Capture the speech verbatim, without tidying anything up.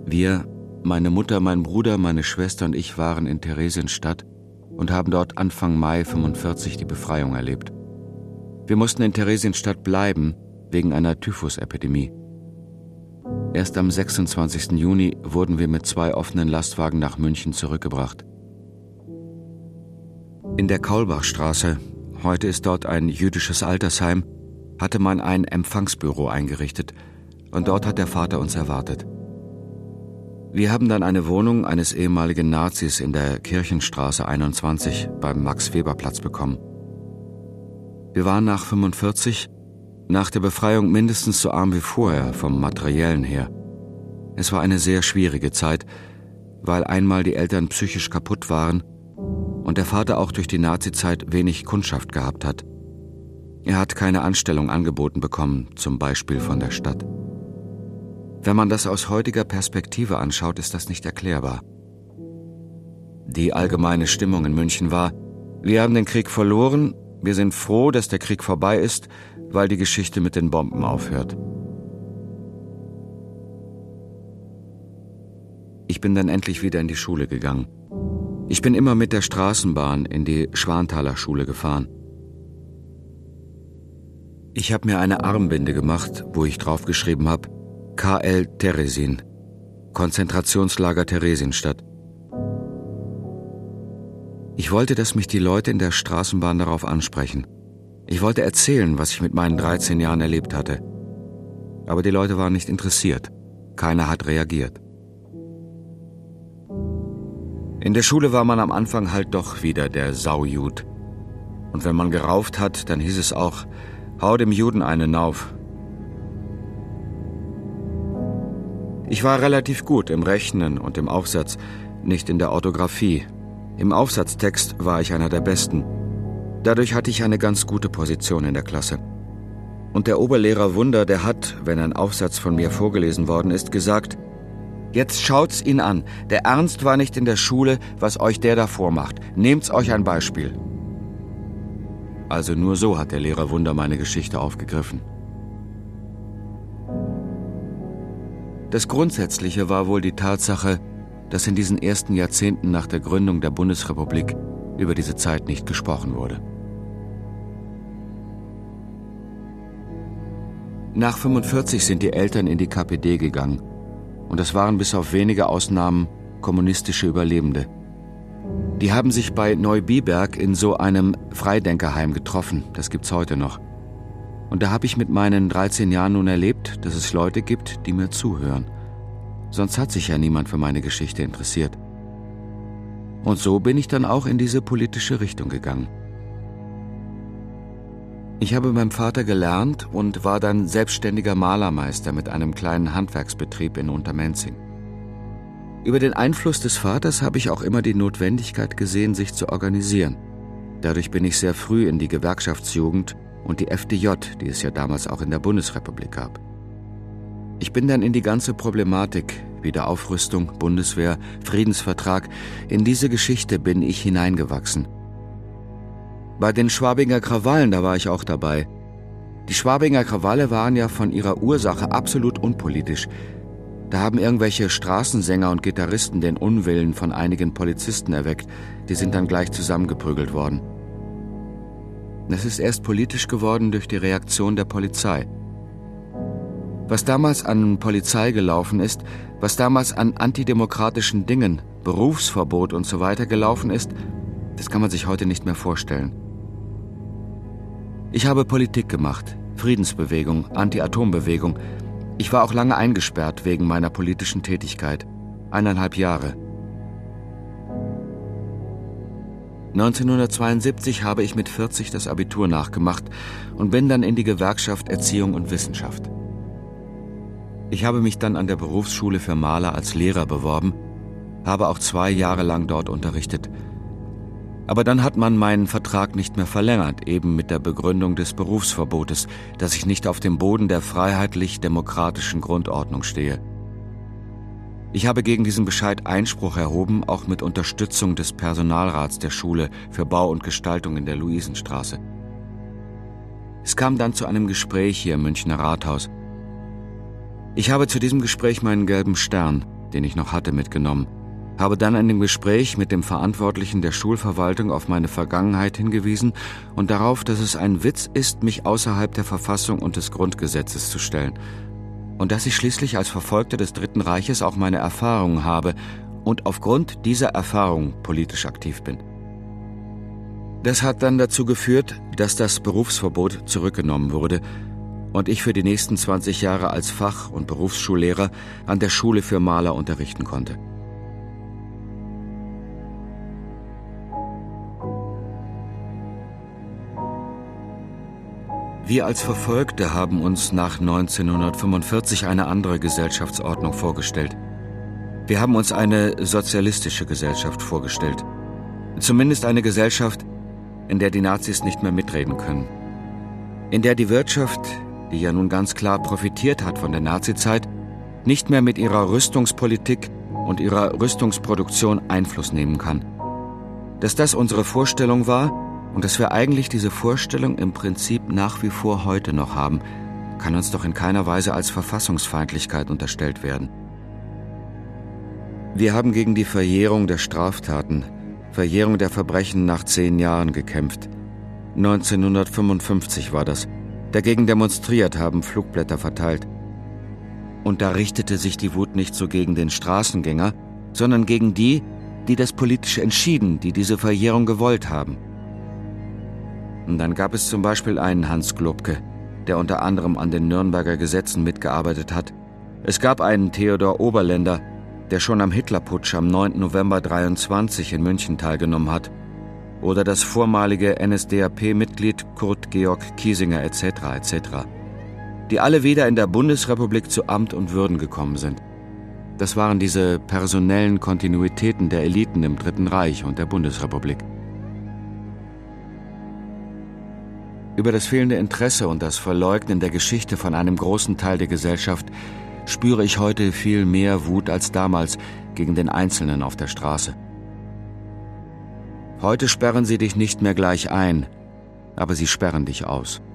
Wir, meine Mutter, mein Bruder, meine Schwester und ich waren in Theresienstadt und haben dort Anfang Mai fünfundvierzig die Befreiung erlebt. Wir mussten in Theresienstadt bleiben, wegen einer Typhusepidemie. Erst am sechsundzwanzigsten Juni wurden wir mit zwei offenen Lastwagen nach München zurückgebracht. In der Kaulbachstraße, heute ist dort ein jüdisches Altersheim, hatte man ein Empfangsbüro eingerichtet und dort hat der Vater uns erwartet. Wir haben dann eine Wohnung eines ehemaligen Nazis in der Kirchenstraße einundzwanzig beim Max-Weber-Platz bekommen. Wir waren nach fünfundvierzig, nach der Befreiung mindestens so arm wie vorher vom Materiellen her. Es war eine sehr schwierige Zeit, weil einmal die Eltern psychisch kaputt waren und der Vater auch durch die Nazizeit wenig Kundschaft gehabt hat. Er hat keine Anstellung angeboten bekommen, zum Beispiel von der Stadt. Wenn man das aus heutiger Perspektive anschaut, ist das nicht erklärbar. Die allgemeine Stimmung in München war: Wir haben den Krieg verloren, wir sind froh, dass der Krieg vorbei ist, weil die Geschichte mit den Bomben aufhört. Ich bin dann endlich wieder in die Schule gegangen. Ich bin immer mit der Straßenbahn in die Schwanthaler Schule gefahren. Ich habe mir eine Armbinde gemacht, wo ich draufgeschrieben habe: K L Teresin, Konzentrationslager Theresienstadt. Ich wollte, dass mich die Leute in der Straßenbahn darauf ansprechen. Ich wollte erzählen, was ich mit meinen dreizehn Jahren erlebt hatte. Aber die Leute waren nicht interessiert. Keiner hat reagiert. In der Schule war man am Anfang halt doch wieder der Saujud. Und wenn man gerauft hat, dann hieß es auch: Hau dem Juden einen auf. Ich war relativ gut im Rechnen und im Aufsatz, nicht in der Orthographie. Im Aufsatztext war ich einer der Besten. Dadurch hatte ich eine ganz gute Position in der Klasse. Und der Oberlehrer Wunder, der hat, wenn ein Aufsatz von mir vorgelesen worden ist, gesagt: Jetzt schaut's ihn an. Der Ernst war nicht in der Schule, was euch der da vormacht. Nehmt's euch ein Beispiel. Also nur so hat der Lehrer Wunder meine Geschichte aufgegriffen. Das Grundsätzliche war wohl die Tatsache, dass in diesen ersten Jahrzehnten nach der Gründung der Bundesrepublik über diese Zeit nicht gesprochen wurde. Nach fünfundvierzig sind die Eltern in die K P D gegangen und es waren bis auf wenige Ausnahmen kommunistische Überlebende. Die haben sich bei Neubiberg in so einem Freidenkerheim getroffen, das gibt's heute noch. Und da habe ich mit meinen dreizehn Jahren nun erlebt, dass es Leute gibt, die mir zuhören. Sonst hat sich ja niemand für meine Geschichte interessiert. Und so bin ich dann auch in diese politische Richtung gegangen. Ich habe beim Vater gelernt und war dann selbstständiger Malermeister mit einem kleinen Handwerksbetrieb in Untermenzing. Über den Einfluss des Vaters habe ich auch immer die Notwendigkeit gesehen, sich zu organisieren. Dadurch bin ich sehr früh in die Gewerkschaftsjugend und die F D J, die es ja damals auch in der Bundesrepublik gab. Ich bin dann in die ganze Problematik, Wiederaufrüstung, Bundeswehr, Friedensvertrag, in diese Geschichte bin ich hineingewachsen. Bei den Schwabinger Krawallen, da war ich auch dabei. Die Schwabinger Krawalle waren ja von ihrer Ursache absolut unpolitisch. Da haben irgendwelche Straßensänger und Gitarristen den Unwillen von einigen Polizisten erweckt. Die sind dann gleich zusammengeprügelt worden. Es ist erst politisch geworden durch die Reaktion der Polizei. Was damals an Polizei gelaufen ist, was damals an antidemokratischen Dingen, Berufsverbot und so weiter gelaufen ist, das kann man sich heute nicht mehr vorstellen. Ich habe Politik gemacht, Friedensbewegung, Anti-Atom-Bewegung. Ich war auch lange eingesperrt wegen meiner politischen Tätigkeit. Eineinhalb Jahre. neunzehnhundertzweiundsiebzig habe ich mit vierzig das Abitur nachgemacht und bin dann in die Gewerkschaft Erziehung und Wissenschaft. Ich habe mich dann an der Berufsschule für Maler als Lehrer beworben, habe auch zwei Jahre lang dort unterrichtet. Aber dann hat man meinen Vertrag nicht mehr verlängert, eben mit der Begründung des Berufsverbotes, dass ich nicht auf dem Boden der freiheitlich-demokratischen Grundordnung stehe. Ich habe gegen diesen Bescheid Einspruch erhoben, auch mit Unterstützung des Personalrats der Schule für Bau und Gestaltung in der Luisenstraße. Es kam dann zu einem Gespräch hier im Münchner Rathaus. Ich habe zu diesem Gespräch meinen gelben Stern, den ich noch hatte, mitgenommen, habe dann in dem Gespräch mit dem Verantwortlichen der Schulverwaltung auf meine Vergangenheit hingewiesen und darauf, dass es ein Witz ist, mich außerhalb der Verfassung und des Grundgesetzes zu stellen und dass ich schließlich als Verfolgter des Dritten Reiches auch meine Erfahrungen habe und aufgrund dieser Erfahrung politisch aktiv bin. Das hat dann dazu geführt, dass das Berufsverbot zurückgenommen wurde und ich für die nächsten zwanzig Jahre als Fach- und Berufsschullehrer an der Schule für Maler unterrichten konnte. Wir als Verfolgte haben uns nach neunzehnhundertfünfundvierzig eine andere Gesellschaftsordnung vorgestellt. Wir haben uns eine sozialistische Gesellschaft vorgestellt. Zumindest eine Gesellschaft, in der die Nazis nicht mehr mitreden können. In der die Wirtschaft, die ja nun ganz klar profitiert hat von der Nazizeit, nicht mehr mit ihrer Rüstungspolitik und ihrer Rüstungsproduktion Einfluss nehmen kann. Dass das unsere Vorstellung war und dass wir eigentlich diese Vorstellung im Prinzip nach wie vor heute noch haben, kann uns doch in keiner Weise als Verfassungsfeindlichkeit unterstellt werden. Wir haben gegen die Verjährung der Straftaten, Verjährung der Verbrechen nach zehn Jahren gekämpft. neunzehnhundertfünfundfünfzig war das. Dagegen demonstriert, haben Flugblätter verteilt. Und da richtete sich die Wut nicht so gegen den Straßengänger, sondern gegen die, die das politisch entschieden, die diese Verjährung gewollt haben. Und dann gab es zum Beispiel einen Hans Globke, der unter anderem an den Nürnberger Gesetzen mitgearbeitet hat. Es gab einen Theodor Oberländer, der schon am Hitlerputsch am neunten November dreiundzwanzig in München teilgenommen hat. Oder das vormalige N S D A P-Mitglied Kurt Georg Kiesinger et cetera et cetera, die alle wieder in der Bundesrepublik zu Amt und Würden gekommen sind. Das waren diese personellen Kontinuitäten der Eliten im Dritten Reich und der Bundesrepublik. Über das fehlende Interesse und das Verleugnen der Geschichte von einem großen Teil der Gesellschaft spüre ich heute viel mehr Wut als damals gegen den Einzelnen auf der Straße. Heute sperren sie dich nicht mehr gleich ein, aber sie sperren dich aus.